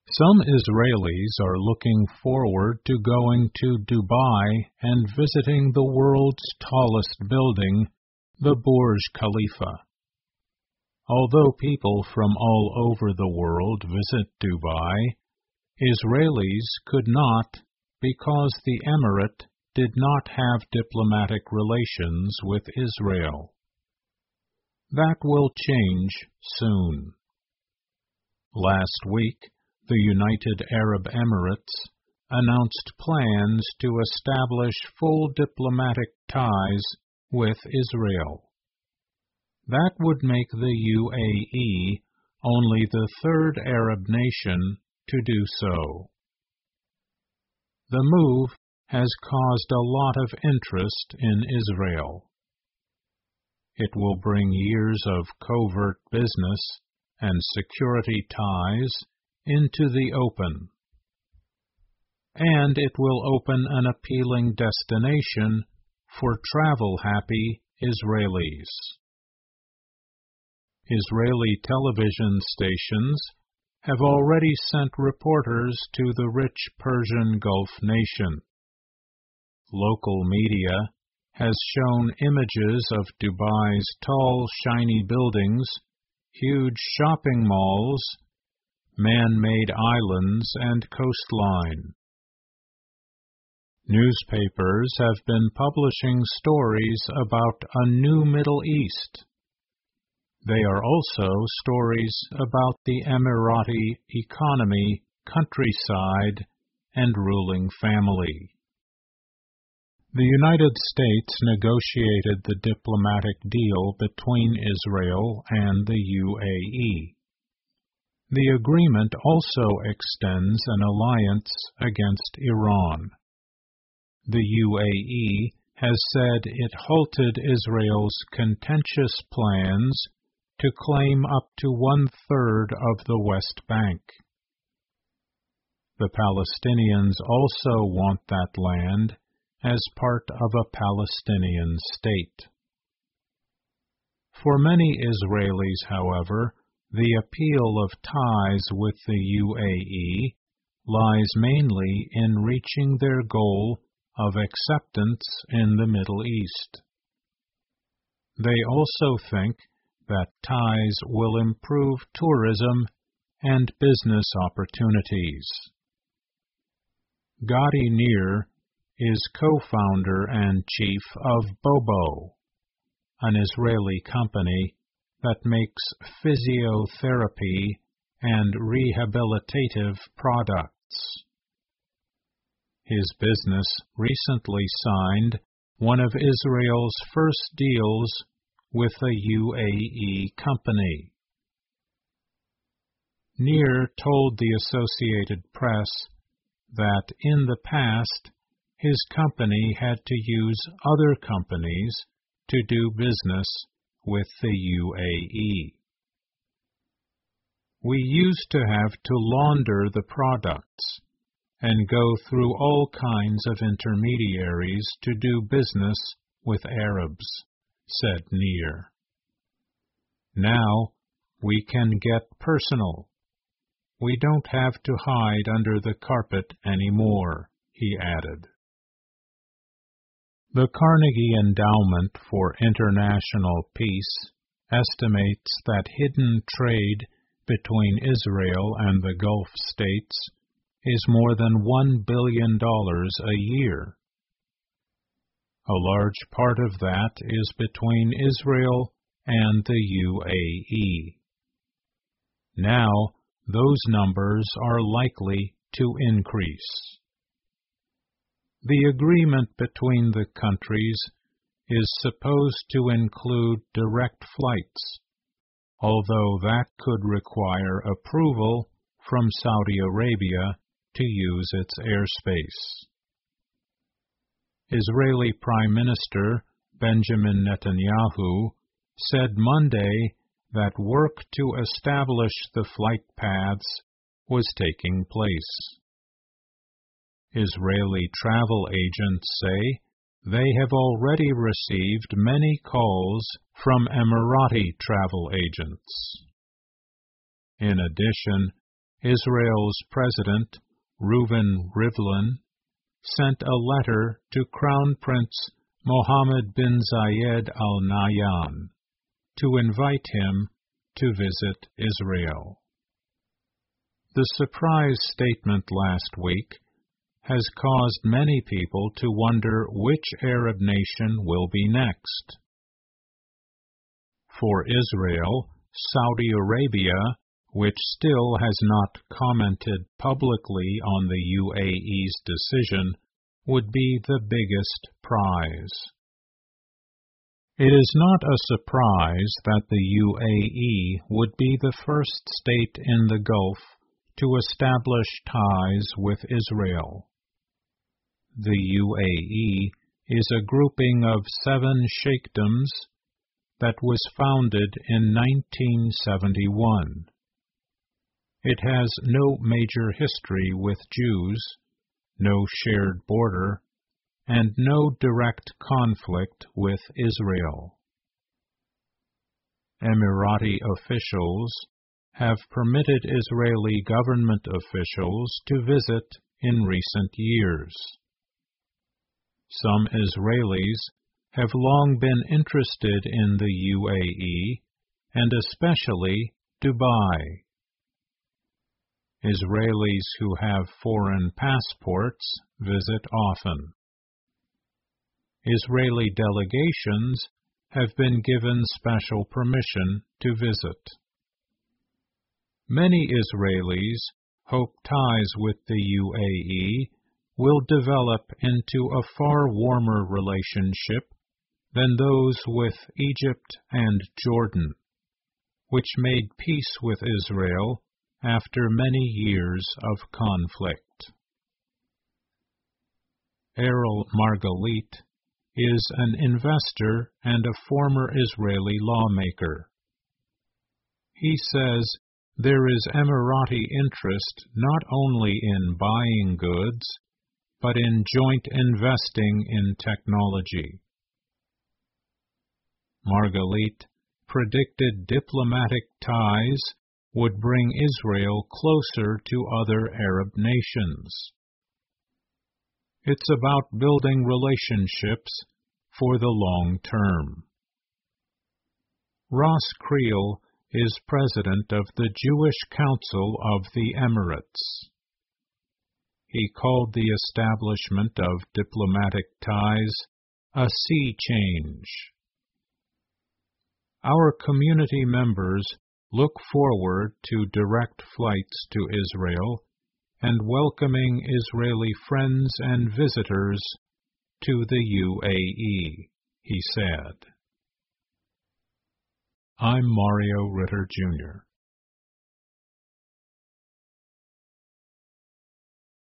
Some Israelis are looking forward to going to Dubai and visiting the world's tallest building, the Burj Khalifa. Although people from all over the world visit Dubai, Israelis could not because the emirate did not have diplomatic relations with Israel. That will change soon. Last week, the United Arab Emirates announced plans to establish full diplomatic ties with Israel. That would make the UAE only the third Arab nation to do so. The move has caused a lot of interest in Israel. It will bring years of covert business and security ties into the open. And it will open an appealing destination for travel-happy Israelis. Israeli television stations have already sent reporters to the rich Persian Gulf nation. Local media has shown images of Dubai's tall, shiny buildings, huge shopping malls, man-made islands, and coastline. Newspapers have been publishing stories about a new Middle East. They are also stories about the Emirati economy, countryside, and ruling family. The United States negotiated the diplomatic deal between Israel and the UAE. The agreement also extends an alliance against Iran. The UAE has said it halted Israel's contentious plans to claim up to 1/3 of the West Bank. The Palestinians also want that land as part of a Palestinian state. For many Israelis, however, the appeal of ties with the UAE lies mainly in reaching their goal of acceptance in the Middle East. They also think that ties will improve tourism and business opportunities. Gadi Nir is co-founder and chief of Bobo, an Israeli company that makes physiotherapy and rehabilitative products. His business recently signed one of Israel's first deals with a UAE company. Nir told the Associated Press that in the past his company had to use other companies to do business with the UAE. We used to have to launder the products and go through all kinds of intermediaries to do business with Arabs, said Nir. Now we can get personal. We don't have to hide under the carpet anymore, he added. The Carnegie Endowment for International Peace estimates that hidden trade between Israel and the Gulf states is more than $1 billion a year. A large part of that is between Israel and the UAE. Now, those numbers are likely to increase. The agreement between the countries is supposed to include direct flights, although that could require approval from Saudi Arabia to use its airspace. Israeli Prime Minister Benjamin Netanyahu said Monday that work to establish the flight paths was taking place. Israeli travel agents say they have already received many calls from Emirati travel agents. In addition, Israel's President, Reuven Rivlin, sent a letter to Crown Prince Mohammed bin Zayed Al Nahyan to invite him to visit Israel. The surprise statement last week has caused many people to wonder which Arab nation will be next. For Israel, Saudi Arabia, which still has not commented publicly on the UAE's decision, would be the biggest prize. It is not a surprise that the UAE would be the first state in the Gulf to establish ties with Israel. The UAE is a grouping of 7 sheikdoms that was founded in 1971. It has no major history with Jews, no shared border, and no direct conflict with Israel. Emirati officials have permitted Israeli government officials to visit in recent years. Some Israelis have long been interested in the UAE, and especially Dubai. Israelis who have foreign passports visit often. Israeli delegations have been given special permission to visit. Many Israelis hope ties with the UAE will develop into a far warmer relationship than those with Egypt and Jordan, which made peace with Israel after many years of conflict. Errol Margalit is an investor and a former Israeli lawmaker. He says there is Emirati interest not only in buying goods, but in joint investing in technology. Margalit predicted diplomatic ties would bring Israel closer to other Arab nations. It's about building relationships for the long term. Ross Creel is president of the Jewish Council of the Emirates. He called the establishment of diplomatic ties a sea change. Our community members look forward to direct flights to Israel and welcoming Israeli friends and visitors to the UAE, he said. I'm Mario Ritter, Jr.